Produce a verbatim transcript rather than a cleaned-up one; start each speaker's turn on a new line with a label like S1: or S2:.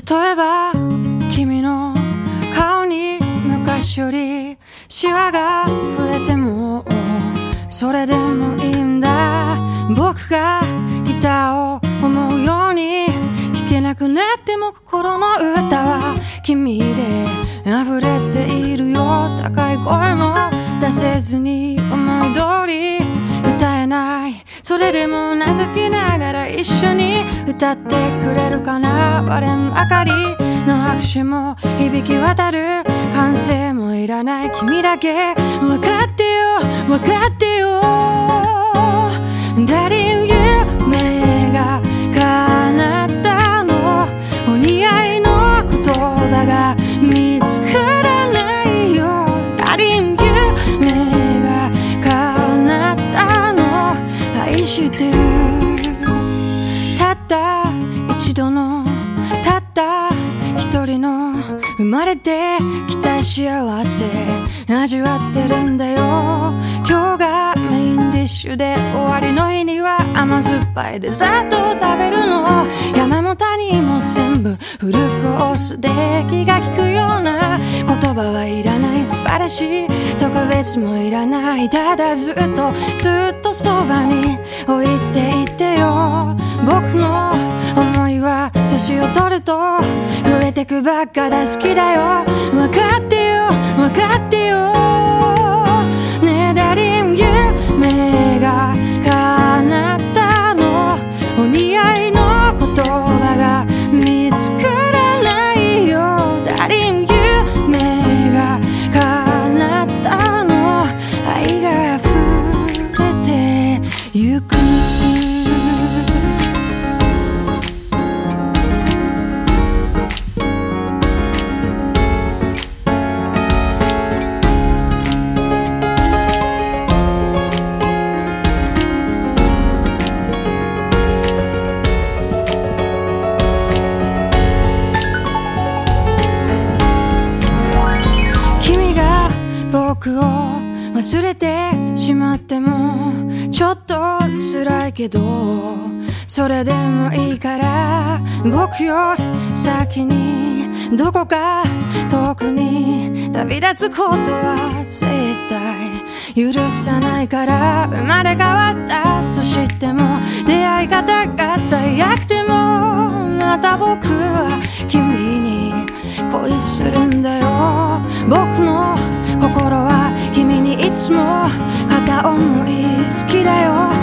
S1: 例えば君の顔に昔よりシワが増えてもそれでもいいんだ。僕がギターを思うように弾けなくなっても心の歌は君で溢れているよ。高い声も出せずに思い通り歌えない。それでも名付きながら一緒に歌ってくれるかな。割れん明かりの拍手も響き渡る。歓声もいらない君だけ分かってよ分かってよ。ダリン夢が叶ったのお似合いの言葉が見つからないよ。ダリン夢が叶ったの愛してる。たった一度のたった一人の生まれてきた幸せ味わってるんだよ。今日がメインディッシュで終わりの日には甘酸っぱいデザートを食べるの。山も谷も全部フルコースで気が利くような言葉はいらない。素晴らしい特別もいらない。ただずっとずっとそばに置いていてよ。僕の思いは年を取ると増えてくばっかで好きだよ。分かってよ分かってよ。ねえダリン夢が叶ったのお似合いの言葉が見つからないよ。ダリン夢が叶ったの愛が溢れてゆく。僕を忘れてしまってもちょっと辛いけどそれでもいいから僕より先にどこか遠くに旅立つことは絶対許さないから。生まれ変わったとしても出会い方が最悪でもまた僕は君に恋するんだよ。僕の心は君にいつも片思い好きだよ。